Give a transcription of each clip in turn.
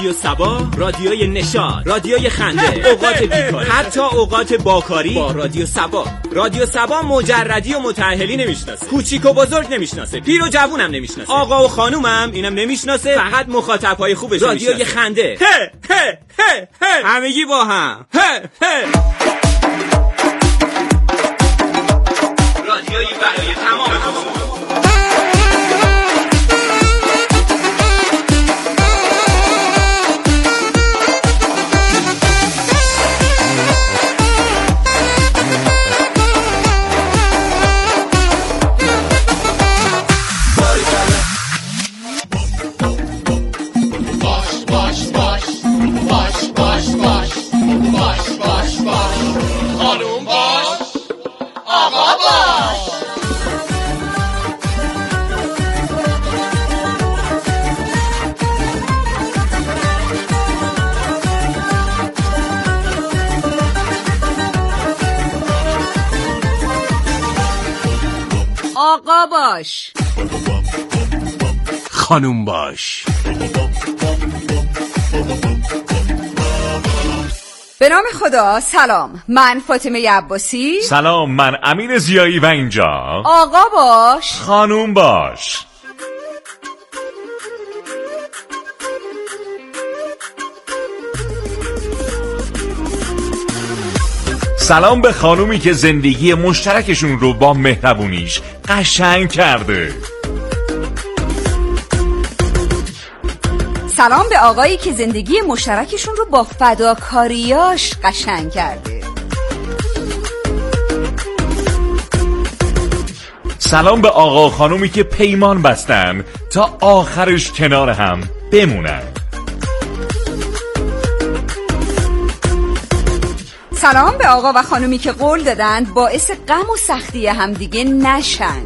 رادیو سبا، رادیوی نشاط، رادیوی خنده، اوقات بیکاری، حتی اوقات باکاری با رادیو سبا. رادیو سبا مجردی و متأهلی نمیشناسه، کوچیک و بزرگ نمیشناسه، پیر و جوونم نمیشناسه، آقا و خانومم اینم نمیشناسه، فقط مخاطبهای خوبش میشناسه. رادیوی خنده، همگی با هم، رادیویی برای تمام خصوص. آقا باش، خانوم باش. به نام خدا. سلام، من فاطمه عباسی. سلام، من امین ضیایی و اینجا آقا باش، خانوم باش. سلام به خانومی که زندگی مشترکشون رو با مهربونیش قشنگ کرده. سلام به آقایی که زندگی مشترکشون رو با فداکاریاش قشنگ کرده. سلام به آقا و خانومی که پیمان بستن تا آخرش کنار هم بمونن. سلام به آقا و خانومی که قول دادند باعث غم و سختی همدیگه نشن.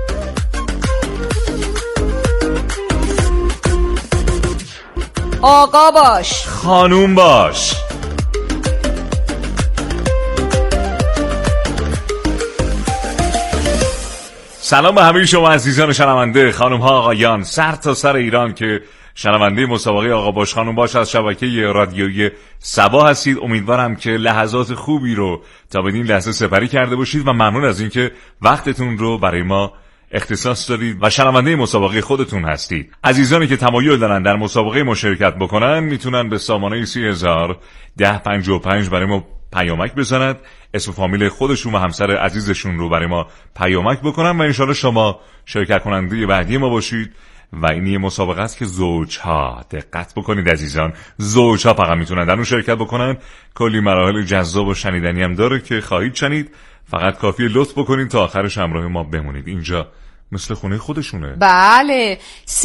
آقا باش، خانوم باش. سلام به همه شما عزیزان شنونده، خانم ها، آقایان، سر تا سر ایران که شنونده مسابقه آقا باش خانوم باش از شبکه رادیویی سبا هستید. امیدوارم که لحظات خوبی رو تا بدین لحظه سپری کرده باشید و ممنون از اینکه وقتتون رو برای ما اختصاص دادید و شنونده مسابقه خودتون هستید. عزیزانی که تمایل دارن در مسابقه مشارکت بکنن میتونن به سامانه 301055 برای ما پیامک بزنند، اسم فامیل خودشون و همسر عزیزشون رو برای ما پیامک بکنن و انشالله شما شرکت کننده بعدی ما باشید. و این یه مسابقه است که زوجها، دقت بکنید عزیزان، زوجها فقط میتونن در اون شرکت بکنن. کلی مراحل جذاب و شنیدنی هم داره که خواهید شنید. فقط کافیه لطف بکنید تا آخرش همراه ما بمونید. اینجا مثل خونه خودشونه. بله،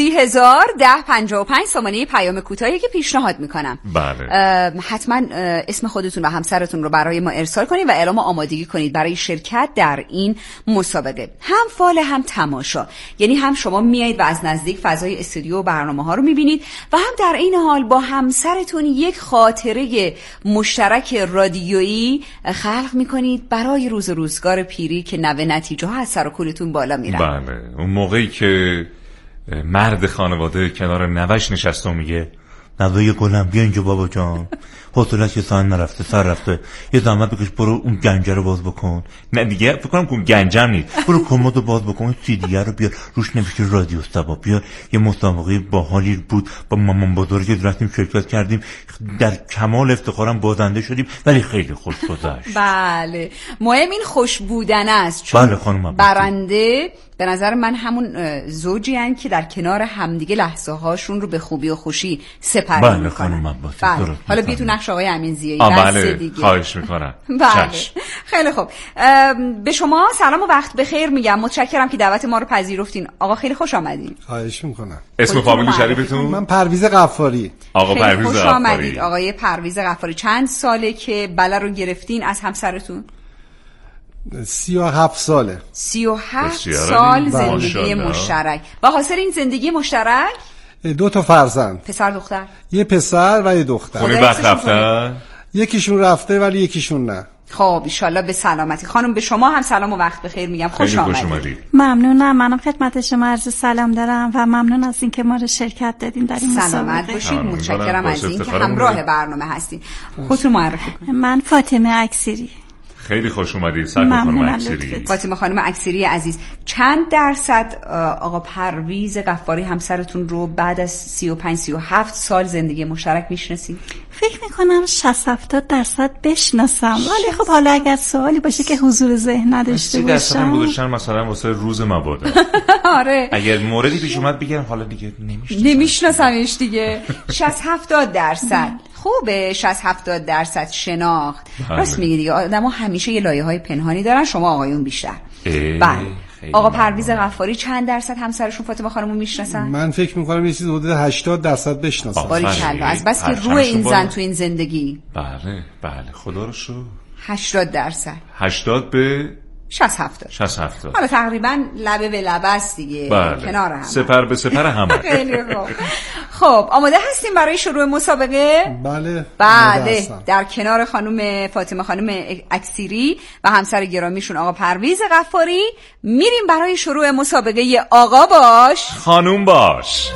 301055 سامانه پیام کوتاهی که پیشنهاد میکنم. بله، حتما اسم خودتون و همسرتون رو برای ما ارسال کنید و اعلام آمادگی کنید برای شرکت در این مسابقه. هم فال هم تماشا، یعنی هم شما میایید و از نزدیک فضای استودیو و برنامه ها رو میبینید و هم در این حال با همسرتون یک خاطره مشترک رادیویی خلق میکنید برای روزگار پیری که نوه نتیجه ها از سر و کولتون بالا میرن. بله، اون موقعی که مرد خانواده کنار نوش نشسته و میگه نوه گلم بیا اینجا بابا جان، حوصله‌اش یه ساعت نرفته، سر رفته، یه زحمت بکش برو اون گنجه رو باز بکن. نه دیگه فکر کنم که اون گنجم نیست، برو کمدو باز بکن، سی دیگه رو بیار روش نوشته رادیو سبا. بیا یه مسابقه باحالی بود با مامان بزرگ رفتیم شرکت کردیم، در کمال افتخارم بازنده شدیم ولی خیلی خوش گذشت. بله، مهم این خوش بودن است. چون بله خانم برنده به نظر من همون زوجی هن که در کنار همدیگه لحظه هاشون رو به خوبی و خوشی سپری بله میکنن. بله. حالا بیا تو نقش آقای امین ضیایی. بله دیگه. خواهش میکنم. بله خیلی خوب. به شما سلام و وقت بخیر میگم. متشکرم که دعوت ما رو پذیرفتین. آقا خیلی خوش آمدین. خواهش میکنم. اسم فامیل شریفتون؟ من پرویز غفاری. آقا پرویز خوش غفاری. آمدید آقای پرویز غفاری. چند ساله که بله رو گرفتین از همسرتون؟ 37 ساله. 37 سال زندگی مشترک. و حاصل این زندگی مشترک 2 تا فرزند، پسر دختر؟ یه پسر و یه دختر. خونه وقت رفتن؟ یکیشون رفته ولی یکیشون نه. خب ایشالله به سلامتی. خانم به شما هم سلام و وقت بخیر میگم. خوش آمدید. ممنونم. منم خدمت شما عرض سلام دارم و ممنون از اینکه ما رو شرکت دادین در این مسابقه. سلامت باشید. متشکرم از اینکه همراه برنامه هستین. خودتون معرفی کنید. من فاطمه اکثری. خیلی خوش اومدید خانم اکثری. فاطمه خانم اکثری عزیز، چند درصد آقا پرویز غفاری همسرتون رو بعد از 35-37 سال زندگی مشترک میشناسید؟ فکر میکنم 60-70% بشناسم، ولی خب حالا اگر سوالی باشه که حضور ذهن نداشته باشم گذاشتن مثلا واسه روز مبادا. آره اگر موردی پیش اومد بگم حالا دیگه نمیشناسمش دیگه. 60-70% خوبه. 60-70% شناخت. راست میگی دیگه، آدم‌ها همیشه یه لایه‌های پنهانی دارن، شما آقایون بیشتر. بله. آقا پرویز غفاری چند درصد همسرشون فاطمه خانمو میشناسن؟ من فکر میکنم یه چیز حدود 80% بشناسن. باریکلا. از بس که روح این زن تو این زندگی. بله خدا رو شکر. 80%. 80 به 60-70. حالا تقریبا لبه به لبه است دیگه. کنار هم. سپر به سپر هم. خیلی خوب. خب آماده هستیم برای شروع مسابقه؟ بله. در کنار خانم فاطمه خانم اکثری و همسر گرامیشون آقا پرویز غفاری میریم برای شروع مسابقه آقا باش خانوم باش.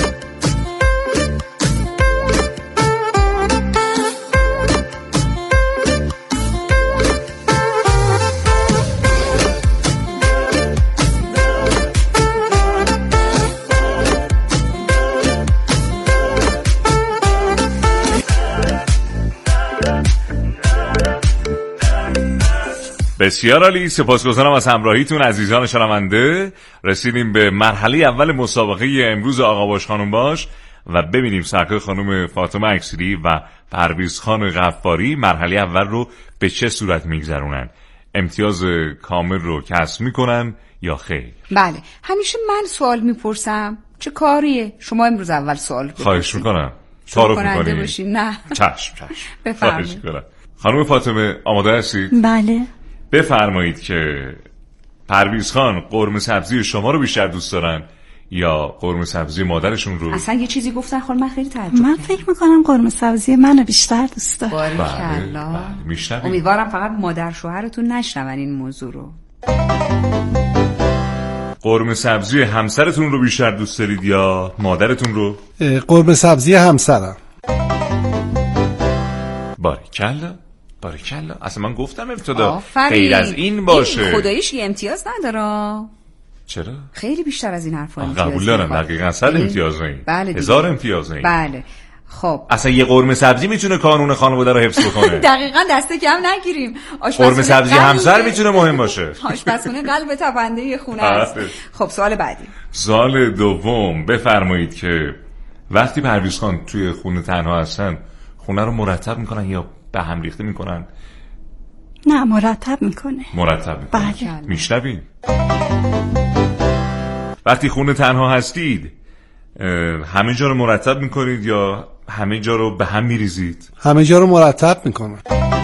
بسیار عالی، سپاسگزارم از همراهیتون عزیزان شنونده. رسیدیم به مرحله اول مسابقه امروز آقا باش خانوم باش و ببینیم سرکار خانم فاطمه اکثری و پرویز خان غفاری مرحله اول رو به چه صورت میگذرونن. امتیاز کامل رو کسب میکنن یا خیر؟ بله، همیشه من سوال میپرسم، چه کاریه؟ شما امروز اول سوال بپرسید. خواهش میکنم. تعارف میکنید؟ نه. چشم. بفرمایید. خانم فاطمه آماده هستید؟ بله. بفرمایید که پرویز خان قرمه سبزی شما رو بیشتر دوست دارن یا قرمه سبزی مادرشون رو؟ اصلا یه چیزی گفتن خود من خیلی تعجب من فکر میکنم قرمه سبزی منو بیشتر دوست دارم. باریکلا. میشنوید؟ امیدوارم فقط مادر شوهرتون نشنون این موضوع رو. قرمه سبزی همسرتون رو بیشتر دوست دارید یا مادرتون رو؟ قرمه سبزی همسرم. باریکلا. اصلا من گفتم ابتدا غیر از این باشه. این خداییش یه امتیاز نداره. چرا؟ خیلی بیشتر از این حرفا امتیاز قبول دارم. دقیقاً 100 امتیاز نه. بله 1000 امتیاز نه. بله. خب اصلا یه قرمه سبزی میتونه قانون خانواده رو حفظ بکنه. دقیقاً دسته کم نگیریم. قرمه سبزی همسر میتونه مهم باشه. آشپزخونه قلب تپنده خونه است. خب سوال بعدی. سوال دوم، بفرمایید که وقتی پرویز خان توی خونه تنها هستن خونه رو مرتب میکنن یا به هم ریخته میکنن؟ نه، مرتب میکنه. بله. میشنوید؟ وقتی خونه تنها هستید همه جا رو مرتب میکنید یا همه جا رو به هم میریزید؟ همه جا رو مرتب میکنن.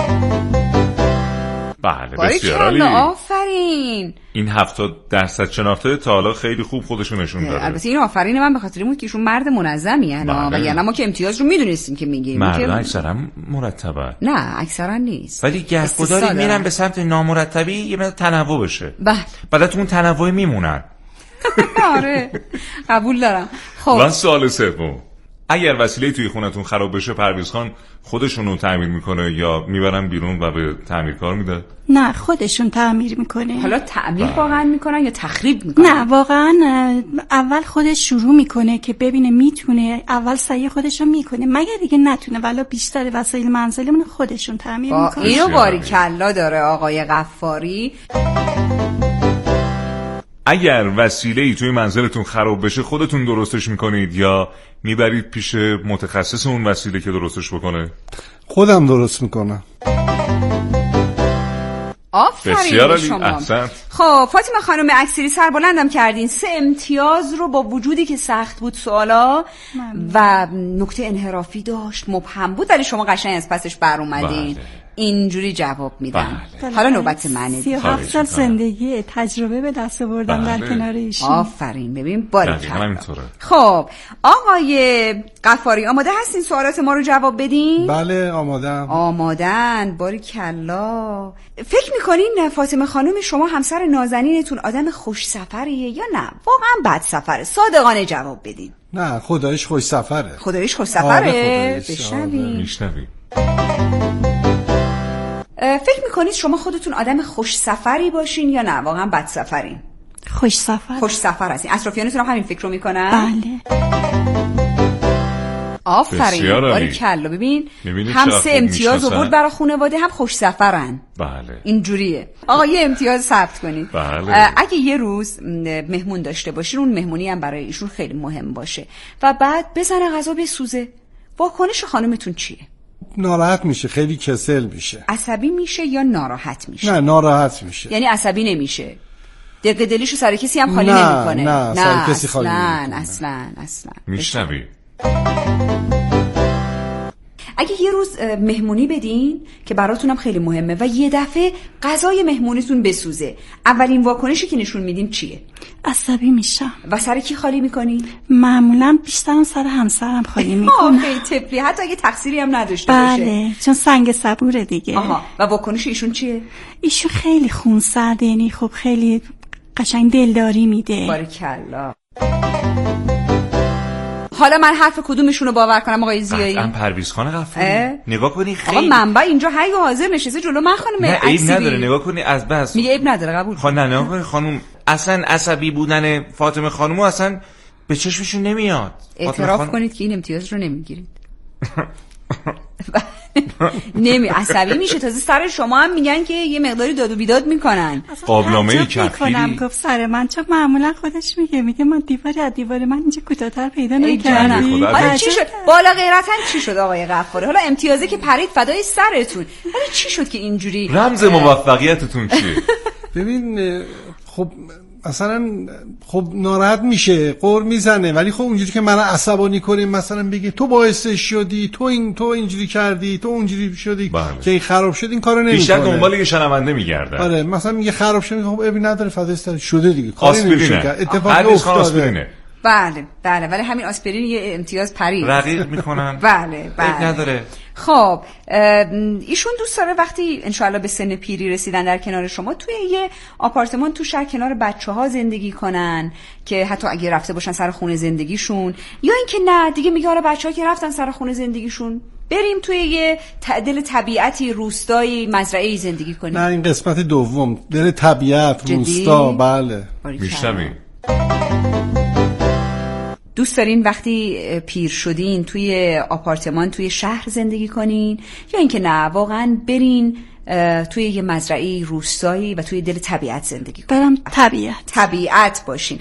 بله بسیار عالی. آفرین. این 70% شناخته تا حالا خیلی خوب خودشون نشون داده. البته این آفرین من به خاطر این بود که ایشون مرد منظمی هستن و یعنی ما که امتیاز رو میدونستیم که میگیم. مرد اکثرا مرتبه. نه اکثرا نیست. ولی گهگداری میرن به سمت نامرتبی یه مقدار تنوع بشه. بعد تو اون تنوع میمونن. آره قبول دارم. خب و سوال سوم، اگر وسیله توی خونتون خراب بشه پرویز خان خودشون رو تعمیر میکنه یا میبرن بیرون و به تعمیرکار میده؟ نه، خودشون تعمیر میکنه. حالا تعمیر واقعا میکنن یا تخریب میکنن؟ نه، واقعا اول خودش شروع میکنه که ببینه میتونه، اول سعی خودشو میکنه، مگر دیگه نتونه ولی بیشتر وسایل منزلمون خودشون تعمیر میکنه. اینو باریکلا داره آقای غفاری. اگر وسیله‌ای توی منزلتون خراب بشه خودتون درستش میکنید یا میبرید پیش متخصص اون وسیله که درستش بکنه؟ خودم درست میکنم. آفرین به شما. احسنت. خب فاطمه خانم اکثری سربلندم کردین. 3 امتیاز رو با وجودی که سخت بود سوالا و نکته انحرافی داشت، مبهم بود، ولی شما قشنگ از پسش بر اومدین. اینجوری جواب میدن. بله. حالا نوبت منه. 37 سال زندگی تجربه به دست آوردم در کنار ایشون. آفرین. ببین باریکلا. خب آقای غفاری آماده هستین سوالات ما رو جواب بدین؟ بله آمادم. آمادن. باریکلا. فکر میکنین فاطمه خانم شما همسر نازنینتون آدم خوش سفریه یا نه واقعا بد سفره؟ صادقانه جواب بدین. نه خدایش خوش سفره. خدایش خوش سفره. میشنویم. فکر میکنید شما خودتون آدم خوش سفری باشین یا نه واقعا بد سفرین؟ خوش سفر. خوش سفر هستین. اطرافیانتون هم همین فکر رو میکنن؟ بله. آفرین. باریکلا. ببین هم 3 امتیاز آورد برای خانواده هم خوش سفرن. بله. اینجوریه. آقا یه امتیاز ثبت کنید. بله. اگه یه روز مهمون داشته باشین اون مهمونی هم برای ایشون خیلی مهم باشه و بعد بزنه غذا بسوزه، واکنش خانمتون چیه؟ ناراحت میشه، خیلی کسل میشه. عصبی میشه یا ناراحت میشه؟ نه ناراحت میشه. یعنی عصبی نمیشه، دق دلیشو سر کسی هم خالی نمیکنه؟ نه سر کسی خالی نمیکنه. اصلا میشنوی. اگه یه روز مهمونی بدین که براتونم خیلی مهمه و یه دفعه غذای مهمونیتون بسوزه، اولین واکنشی که نشون میدین چیه؟ عصبی میشم. و سر کی خالی میکنی؟ معمولا بیشتر سر همسرم خالی میکنم. خیلی طفلی، حتی اگه تقصیری هم نداشته باشه. بله چون سنگ صبوره دیگه. و واکنش ایشون چیه؟ ایشون خیلی خونسرده، یعنی خب خیلی قشنگ دلداری میده. باریکلا. حالا من حرف کدومشون رو باور کنم آقای زیایی؟ قطعا پرویز خان غفاری. نگاه کنی خیلی آقا منبع اینجا حی و حاضر نشسته جلو من خانم عکسی. عیب نداره نگاه کنی از بس. میگه عیب نداره قبول. نگاه کنی خانم اصلا عصبی بودن فاطمه خانومو اصلا به چشمشون نمیاد. اعتراف کنید که این امتیاز رو نمیگیرید. عصبی میشه، تازه سر شما هم میگن که یه مقداری داد و بیداد میکنن. قابلمه کفگیری گفت سر من، چون معمولا خودش میگه من دیواری از دیوار من اینجا کوتاه‌تر پیدا نکردم. حالا چی شد؟ بالا غیرتاً چی شد آقای غفاری؟ حالا امتیازی که پرید فدای سرتون، ولی چی شد که اینجوری؟ رمز موفقیتتون چیه؟ ببین خب مثلا خب ناراحت میشه، قر میزنه، ولی خب اونجوری که من عصبانی کنیم مثلا بگه تو باعثش شدی، تو اینجوری کردی، تو اونجوری شدی که این خراب شد، این کارو نمیکنه. بیشتر دنبال یه شنونده میگرده. آره مثلا میگه خراب شد، خب ابی نداره فدای شده دیگه، کاری نمیشه کرد، اتفاقی افتاده. بله ولی همین آسپرین یه امتیاز پرید رقیق میکنن. بله نداره. خب ایشون دوست داره وقتی انشاءالله به سن پیری رسیدن در کنار شما توی یه آپارتمان تو شهر کنار بچه‌ها زندگی کنن که حتی اگه رفته باشن سر خونه زندگیشون، یا اینکه نه دیگه میگه حالا بچه‌ها که رفتن سر خونه زندگیشون بریم توی یه دل طبیعتی روستایی مزرعه‌ای زندگی کنیم. نه این قسمت دوم، دل طبیعت روستا. بله میشنوی. دوست دارین وقتی پیر شدین توی آپارتمان توی شهر زندگی کنین یا اینکه نه واقعا برین توی یه مزرعه روستایی و توی دل طبیعت زندگی کنین؟ برم طبیعت باشین.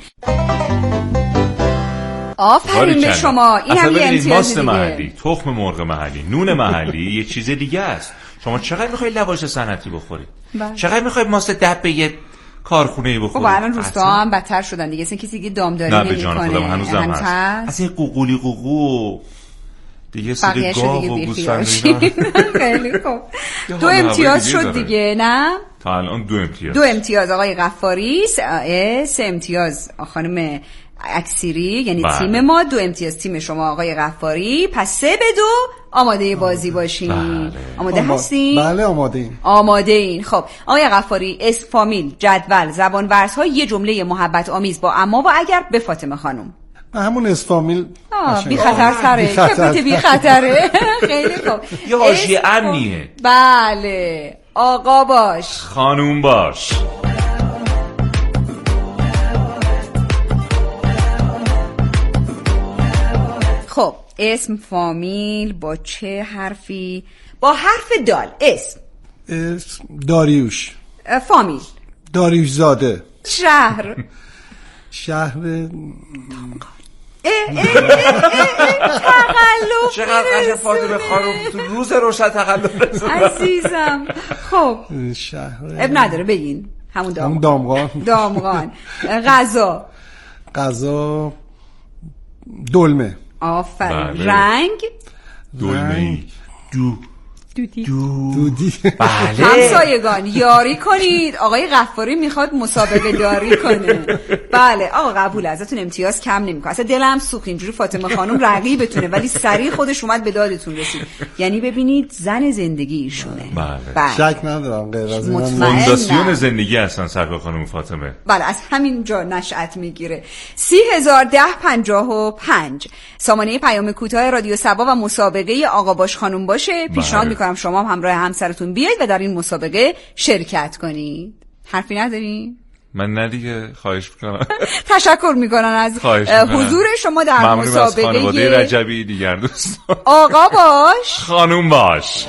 آفرین به شما. این هم یه امتیاز دیگه. محلی، تخم مرغ محلی، نون محلی یه چیز دیگه است. شما چقدر میخوای لواش صنعتی بخوری؟ چقدر میخوای ماست دبه کارخونه‌ای بخوری؟ خب الان روستاها هم بدتر شدن دیگه، اصلا کسی دیگه دامداری نمی‌کنه. نه به جان خودم هنوزم هست. اصلا قوقولی قوقو دیگه سری گاو و گوسفند. خیلی خوب. 2 امتیاز شد دیگه، نه؟ تا الان 2 امتیاز. 2 امتیاز آقای غفاری، 3 امتیاز خانم اکسیری، یعنی تیم ما، 2 امتیاز تیم شما آقای غفاری. پس 3-2 آماده بازی باشین. آماده هستین؟ بله آماده این. خب آقای غفاری، اسم، فامیل، جدول، زبان ورزها، یه جمله محبت آمیز با اما و اگر به فاطمه خانم. همون اسم فامیل بی خطر تره. بی خطره. خیلی خوب. یه حاشیه امنیه. بله. آقا باش، خانوم باش. خب اسم، فامیل، با چه حرفی؟ با حرف دال. اسم داریوش. فامیل داریوش زاده. شهر تقلب. چقدر قشنگ فاطمه خانم تو روز روشن تقلب رسوندن عزیزم. خب شهر اب نداره بگین. همون دامغان. غذا دلمه. آفرین. رنگ دلمه‌ای. دودی. بله. همسایگان یاری کنید، آقای غفاری میخواد مسابقه داری کنه. بله آقا قبول، ازتون امتیاز کم نمیکنه. اصلا دلم سوخت اینجوری فاطمه خانم رقیبتونه ولی سریع خودش اومد به دادتون رسید. یعنی ببینید زن زندگی ایشونه. بله. شک ندارم غیر از این فونداسیون زندگی هستن سرکار خانم فاطمه. بله از همین جا نشأت میگیره. 301055 سامانه پیام کوتاه رادیو صبا و مسابقه آقا باش خانم باشه. پیشنهاد میکنم شما هم همراه همسرتون بیاید و در این مسابقه شرکت کنید. حرفی ندارین؟ من نه دیگه، خواهش میکنم. تشکر میکنن از حضور شما در مسابقه خانواده رجبی. دیگر دوستان آقا باش خانم باش.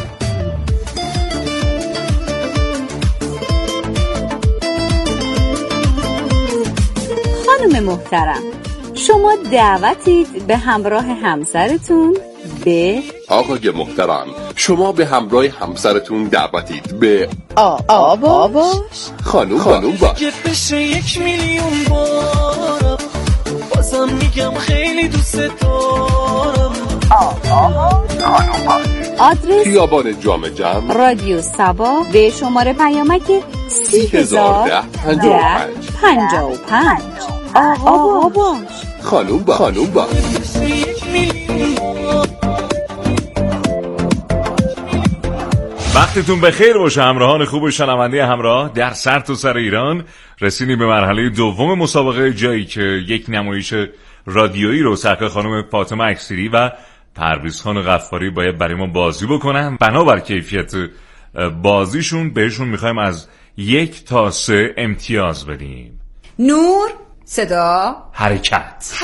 خانم محترم، شما دعوتید به همراه همسرتون به آقای محترم، شما به همراه همسرتون دعوتید به آقا باش خانوم باش. که بشه 1 میلیون بار بازم میگم خیلی دوست دارم. خانوم باش. آدرس خیابان جام جم، رادیو صبا، به شماره پیامک 301055. آقا باش خانوم باش. وقتتون بخیر باشه همراهان خوب و شنونده همراه در سرتاسر ایران. رسیدیم به مرحله دوم مسابقه، جایی که یک نمایش رادیویی رو سرکار خانم فاطمه اکسیری و پرویز خان غفاری باید برای ما بازی بکنن. بنابر کیفیت بازیشون بهشون میخوایم از 1 تا 3 امتیاز بدیم. نور، صدا، حرکت.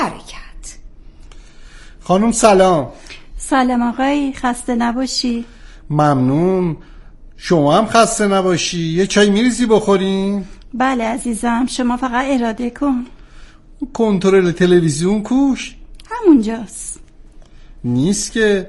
خانم سلام. سلام آقای، خسته نباشی. ممنون، شما هم خسته نباشی. یه چای میریزی بخوریم؟ بله عزیزم، شما فقط اراده کن. کنترل تلویزیون کوش همونجاست. نیست که.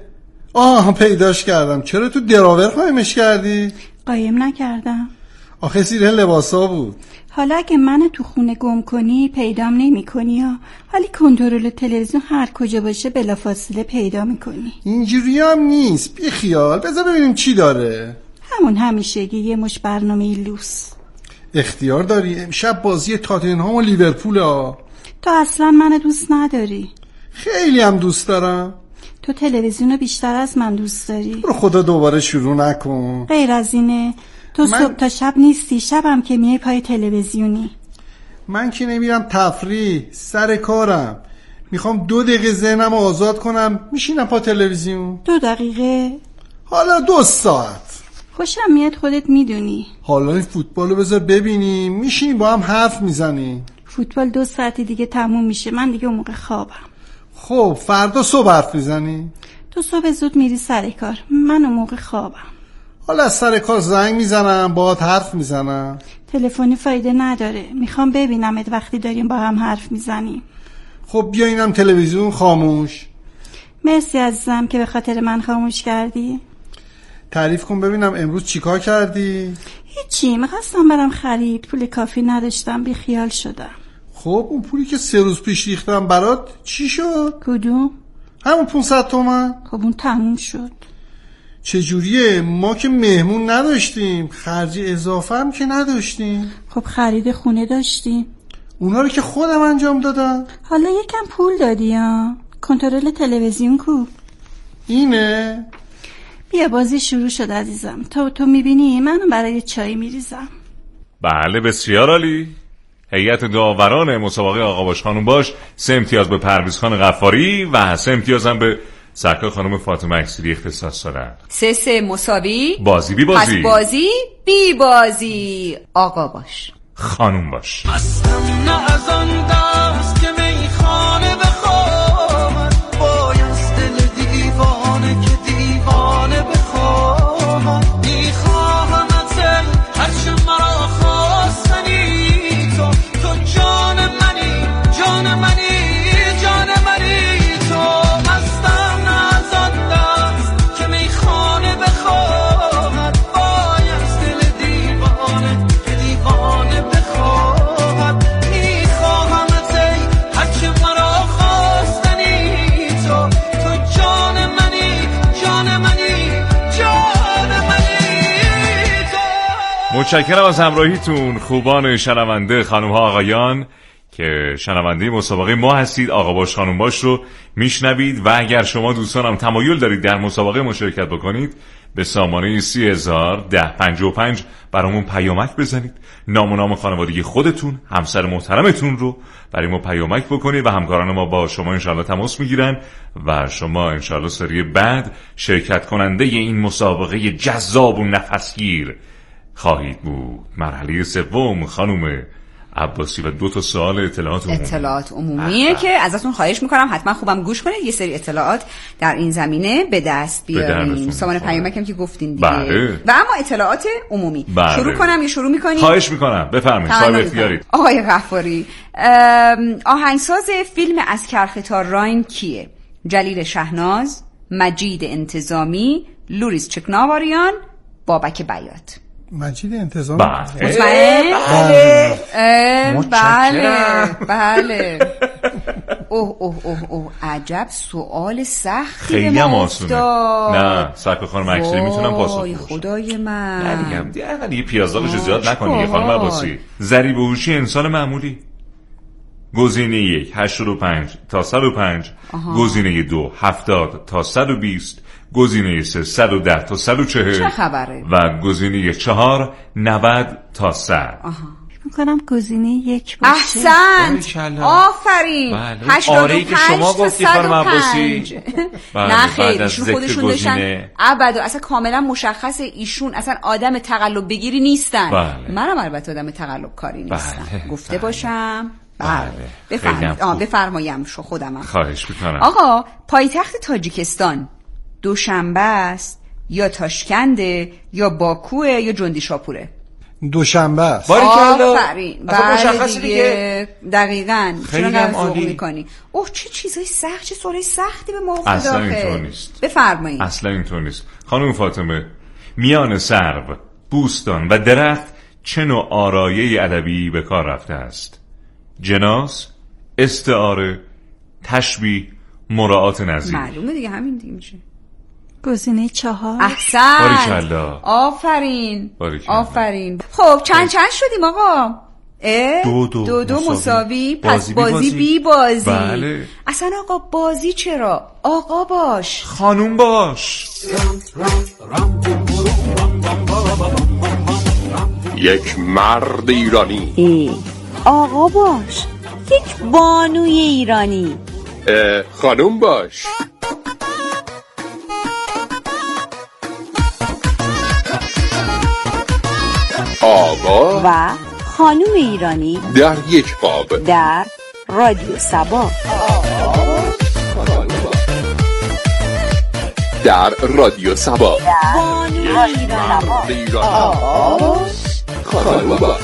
پیداش کردم. چرا تو دراور قایمش کردی؟ قایم نکردم. آخه زیر لباسا بود. حالا اگه منو تو خونه گم کنی پیدام نمی کنی ولی کنترل تلویزیون هر کجا باشه بلافاصله پیدا میکنی. اینجوری هم نیست، بی خیال. بذار ببینیم چی داره. همون همیشگی یه مش برنامه لوس. اختیار داری. امشب بازی تاتنهام و لیورپول تو اصلا منو دوست نداری. خیلی هم دوست دارم. تو تلویزیونو بیشتر از من دوست داری. برو خدا دوباره شروع نکن. غیر از اینه تو صبح تا شب نیستی، شبم که میای پای تلویزیونی. من که نمیرم تفریح، سر کارم. میخوام 2 دقیقه ذهنم آزاد کنم، میشینم پا تلویزیون. 2 دقیقه؟ حالا 2 ساعت. خوشم میاد، خودت میدونی. حالا این فوتبالو بذار ببینیم، میشینیم با هم حرف میزنیم. فوتبال 2 ساعت دیگه تموم میشه، من دیگه اون موقع خوابم. خب فردا صبح حرف میزنیم. تو صبح زود میری سر کار، من اون موقع خوابم. حالا از سر کار زنگ میزنم، باهات حرف میزنم. تلفنی فایده نداره، میخوام ببینمت وقتی داریم با هم حرف میزنیم. خب بیا اینم تلویزیون خاموش. مرسی عزیزم که به خاطر من خاموش کردی. تعریف کن ببینم امروز چیکار کردی؟ هیچی، میخواستم برم خرید، پول کافی نداشتم، بی خیال شدم. خب اون پولی که 3 روز پیش ریختم برات چی شد؟ کدوم؟ همون 500 تومن. خب اون تموم شد. چجوریه؟ ما که مهمون نداشتیم، خرج اضافه هم که نداشتیم. خب خرید خونه داشتیم، اونا رو که خودم انجام دادم. حالا یکم پول دادی ها. کنترل تلویزیون کو؟ اینه. بیا بازی شروع شد عزیزم. تو میبینی منو برای چای میریزم. بله بسیار عالی. هیئت داوران مسابقه آقا باش خانم باش 3 امتیاز به پرویز خان غفاری و 3 امتیاز هم به سرکار خانم فاطمه اکسیری اختصاص دارن. 3 مساوی. بازی بی بازی. پس بازی بی بازی. آقا باش خانم باش. هستم نه از آن دست که میخانه بخوامد، بایست دل دیوانه که دیوانه بخوامد. میخواهمت هرچه مرا خواستنی، تو جان منی، جان منی، جان منی. تو هستم نه از آن دست که میخانه بخوامد، بایست دل دیوانه که دیوانه بخوامد. میخواهمت متشکرم از همراهیتون خوبان شنونده، خانم ها آقایان که شنونده مسابقه ما هستید. آقا باش خانم باش رو میشنوید و اگر شما دوستانم تمایل دارید در مسابقه مشارکت بکنید به سامانه 30,1055 برامون پیامک بزنید، نام و نام خانوادگی خودتون، همسر محترمتون رو برای ما پیامک بکنید و همکاران ما با شما انشالله تماس میگیرن و شما انشالله سری بعد شرکت کننده این مسابقه جذاب و نفسگیر خواهید بود. مرحله سوم خانم عباسی و 2 سوال اطلاعات عمومیه که ازتون خواهش میکنم حتما خوبم گوش کنید، یه سری اطلاعات در این زمینه به دست بیارین. سامان پیامکم که گفتین دیگه. بله. و اما اطلاعات عمومی. بله. شروع کنم یا شروع میکنید؟ خواهش میکنم بفرمایید، صاحب اختیارید. آقای غفاری، آهنگساز فیلم از کرخ تا راین کیه؟ جلیل شهناز، مجید انتظامی، لوریس چکناواریان، بابک بیات. مجید انتظامی. بله. بله. اوه عجب سوال سختی خیلی هم آسونه. نه سرکار خانم اکثری میتونم پاسخ بدم. خدای من. نه دیگه دیگه پیازدارش زیاد نکنی خانم عباسی. ذریب هوشی انسان معمولی. گزینه 1 85 تا 105، گزینه 2 70 تا 120، گزینه 3 110 تا 140. چه خبره؟ و گزینه 4 90 تا 100. میکنم گزینه 1 باشه. احسنت، آفرین. آره که شما گفتی خانم عباسی. نه خیر، ایشون خودشون داشتن ابدا اصلا کاملا مشخصه ایشون اصلا آدم تقلب بگیری نیستن. منم البته آدم تقلب کاری نیستم. گفته باشم. بفرماییم شو خودمم. خواهش میکنم. آقا پایتخت تاجیکستان دوشنبه است یا تاشکنده یا باکوه یا جندیشاپوره؟ دوشنبه است. آفرین. بله دیگه دقیقاً. چرا نرسوق میکنی؟ اوه چه چیزای سخت، چه سوالای سختی به ما افتاد. اصلا اینطور نیست. بفرمایید. اصلا اینطور نیست. خانم فاطمه، میان سرو، بوستان و درخت چه نوع آرایه ادبی به کار رفته است؟ جناس، استعاره، تشبیه، مراعات نظیر. معلومه دیگه، همین دیگه میشه. گزینه 4. احسن. باریکالله. آفرین. خب چند شدیم آقا؟ دو مساوی. پس بازی بی بازی. بله. اصلا آقا بازی چرا؟ آقا باش، خانوم باش. یک مرد ایرانی. آقا باش. یک بانوی ایرانی. خانوم باش. آقا و خانوم ایرانی در یک قاب در رادیو سبا. در رادیو سبا. خانوم باش.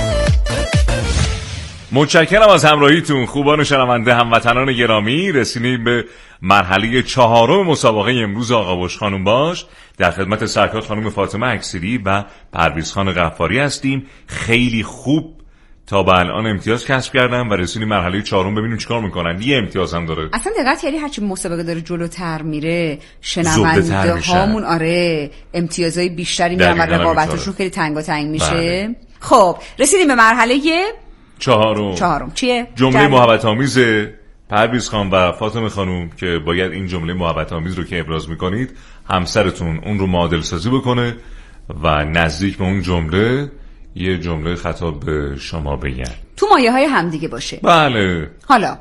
متشکرم از همراهیتون خوبان شنونده هموطنان گرامی. رسیدیم به مرحله 4 مسابقه امروز آقا باش خانوم باش. در خدمت سرکار خانم فاطمه اکثری و پرویز خان غفاری هستیم. خیلی خوب تا به الان امتیاز کسب کردن و رسیدیم مرحله 4. ببینیم چیکار میکنن. یه امتیاز هم داره. اصلا دقت کردی هرچی مسابقه داره جلوتر میره شنونده هامون امتیازهای بیشتری میرن و رقابتشون خیلی تنگاتنگ میشه. بله. خب رسیدیم به مرحله 4. چیه؟ جمله محبت آمیز پرویز خان و فاطمه خانوم که باید این جمله محبت آمیز رو که ابراز میکنید همسرتون اون رو معادل سازی بکنه و نزدیک به اون جمله یه جمله خطاب به شما بگن، تو مایه های همدیگه باشه. بله. حالا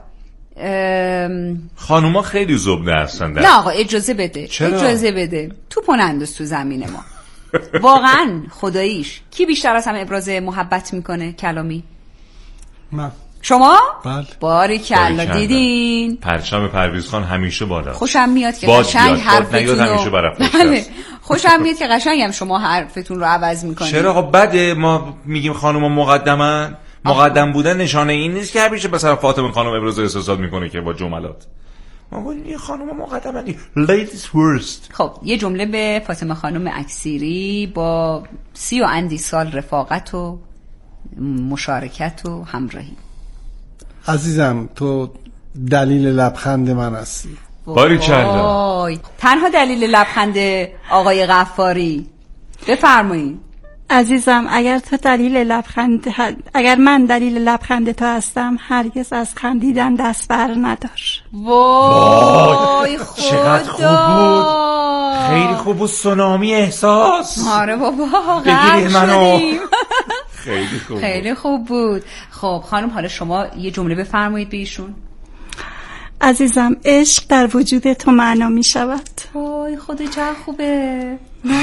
خانوما خیلی زبده هستن. نه آقا اجازه بده. چرا؟ اجازه بده. تو پننداز تو زمین ما. واقعا خداییش کی بیشتر از همه ابراز محبت میکنه کلامی؟ من. شما؟ بله. باریکلا. دیدین پرچم پرویز خان همیشه بالا. خوشم میاد که قشنگ حرفتون رو خوشم میاد که قشنگ هم شما حرفتون رو عوض میکنید. چرا آقا بده ما میگیم خانوما مقدمن؟ مقدم بودن نشانه این نیست که همیشه مثلا فاطمه خانم ابراز احساسات میکنه که با جملات. ما گفتیم این خانوما مقدمن، ladies first. خب یه جمله به فاطمه خانم اکثری با 30 و اندی سال رفاقت و مشارکت و همراهی. عزیزم تو دلیل لبخند من هستی. باریکلا. تنها دلیل لبخند آقای غفاری. بفرمایید. عزیزم اگر من دلیل لبخند تو هستم، هرگز از خندیدن دست بر ندار. وای چقدر خوب بود، خیلی خوب بود. سونامی احساس. آره بابا بگیرید منو. خیلی خوب بود. خب خانم، حالا شما یه جمله بفرمایید به ایشون. عزیزم، عشق در وجود تو معنا می شود. وای خدا چقدر خوبه.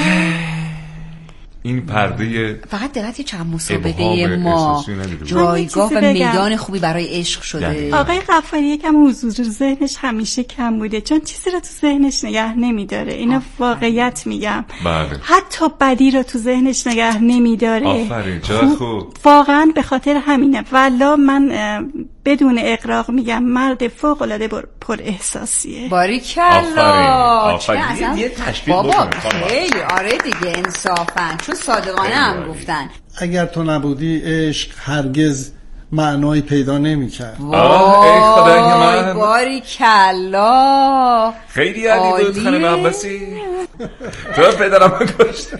این پرده فقط دقیقی چند مسابقه ما جایگاه و میدان خوبی برای عشق شده. آقای غفاری یکم حضور ذهنش همیشه کم بوده، چون چیزی رو تو ذهنش نگه نمیداره. اینو واقعیت میگم. بله. حتی بدی رو تو ذهنش نگه نمیداره. آفرین، چقدر خوب. واقعا به خاطر همینه. والا من بدون اغراق میگم مرد فوق العاده پر احساسیه. باریکلا. آفرین. یه تشبیه بابا خیلی آره دیگه، انصافا، چون صادقانه هم گفتن. اگر تو نبودی عشق هرگز معنایی پیدا نمی‌کرد. وای باریکلا. خیلی عالی بود خانم عباسی. تو پدرم کشت.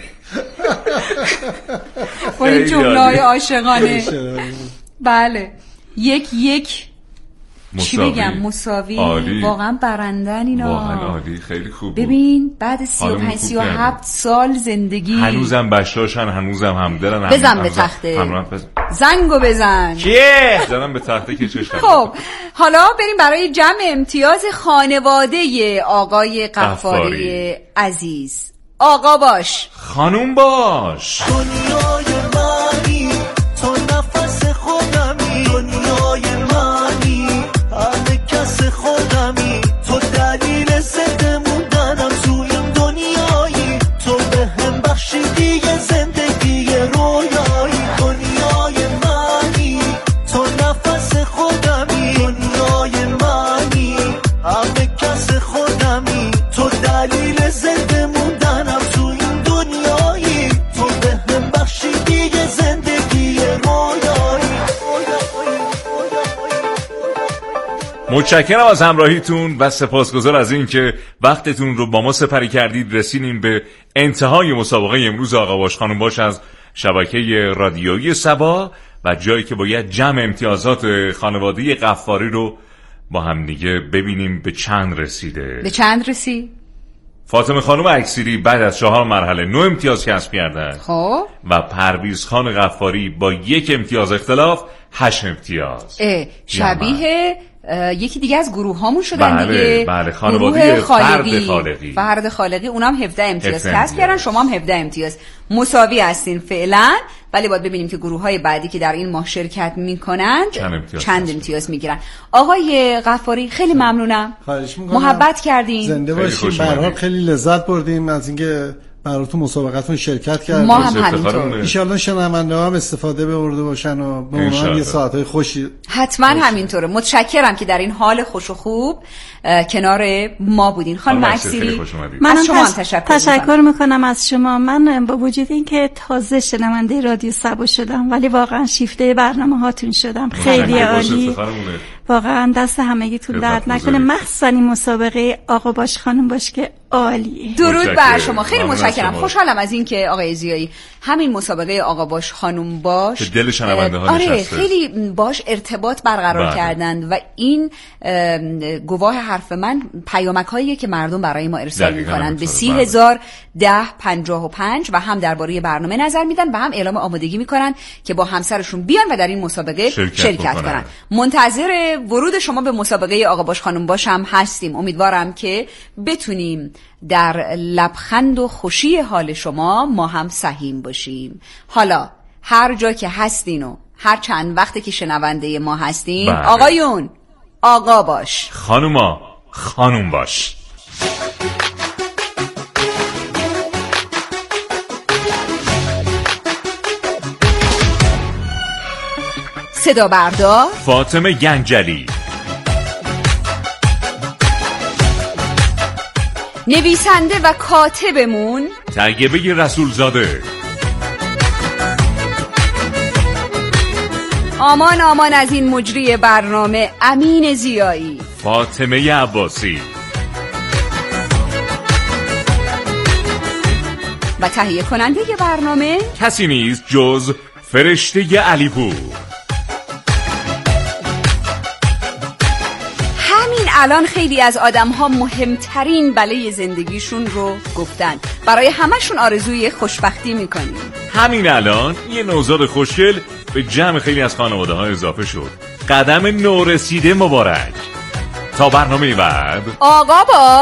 با این جمله‌های عاشقانه. بله. یک چی بگم، مساوی. واقعا برندن اینا. واقعا عالی، خیلی خوب بود. ببین بعد 35-37 سال زندگی هنوزم بشاشن، هنوزم همدلن. بزن به تخته، زنگو بزن. چیه؟ زنم به تخته که چشم. خب حالا بریم برای جمع امتیاز خانواده آقای غفاری عزیز. آقا باش، خانوم باش. دنیای منی، تو نفس خودمی. دنیای منی، همه کس خودمی. تو دلیل زنده موندنم تو این دنیایی. تو به هم بخشیدی یه زندگی رویایی. دنیای منی، تو نفس خودمی. دنیای منی، همه کس خودمی. تو دلیل زنده موندنم تو این دنیایی. تو به هم بخشیدی یه زندگی رویایی. متشکرم از همراهیتون و سپاسگزار از این که وقتتون رو با ما سپری کردید. رسیدیم به انتهای مسابقه امروز آقا باش خانم باش از شبکه رادیویی صبا و جایی که باید جمع امتیازات خانواده غفاری رو با هم دیگه ببینیم به چند رسیده. به چند رسید؟ فاطمه خانم اکسیری بعد از 4 مرحله 9 امتیاز کسب کردن. خب و پرویز خان غفاری با 1 امتیاز اختلاف 8 امتیاز. شبیه یکی دیگه از گروه هامون شدن دیگه. بله خانواده فرد خالقی اونم 17 امتیاز کسب کردن، شما هم 17 امتیاز. مساوی هستین فعلا، ولی باید ببینیم که گروه های بعدی که در این ماه شرکت میکنند چند امتیاز میگیرن. آقای غفاری خیلی ممنونم، خواهش میکنم، محبت کردین. زنده باشین. به هر حال خیلی لذت بردیم از اینکه براتون مسابقتون شرکت کردیم. ما هم همینطور. ان شاءالله شنونده ها هم استفاده برده باشن و به اونها یه ساعت‌های خوشی. حتما همینطوره. متشکرم که در این حال خوش و خوب کنار ما بودین. خانم اکسیری من از شما تشکر میکنم از شما. من با وجود اینکه تازه شنونده رادیو صبا شدم، ولی واقعا شیفته برنامه هاتون شدم. خیلی عالی. واقعا دست همگیتون درد نکنه، مخصوصا این مسابقه آقا باش خانم باش که عالیه. درود بر شما. خیلی متشکرم. خوشحالم از این که آقای زیایی همین مسابقه آقا باش خانم باش که دل شنونده ها نشسته، خیلی باش ارتباط برقرار کردند و این گواه حرف من پیامک هاییه که مردم برای ما ارسال میکنن به 301055 و هم درباره برنامه نظر میدن و هم اعلام آمادگی میکنن که با همسرشون بیان و در این مسابقه شرکت کنن. منتظر ورود شما به مسابقه آقا باش خانم باش هم هستیم. امیدوارم که بتونیم در لبخند و خوشی حال شما ما هم سهیم باشیم. حالا هر جا که هستین و هر چند وقتی که شنونده ما هستین، آقایون آقا باش، خانوما خانوم باش. صدا بردار فاطمه گنجلی، نویسنده و کاتبمون طیبه رسولزاده. آمان آمان از این مجری برنامه امین زیایی، فاطمه عباسی. و تهیه کننده برنامه کسی نیست جز فرشته علیپور. همین الان خیلی از آدم‌ها مهمترین بلای زندگیشون رو گفتن. برای همشون آرزوی خوشبختی میکنیم. همین الان یه نوزاد خوشگل به جمع خیلی از خانواده‌ها اضافه شد. قدم نورسیده مبارک. تا برنامه بعد، آقا با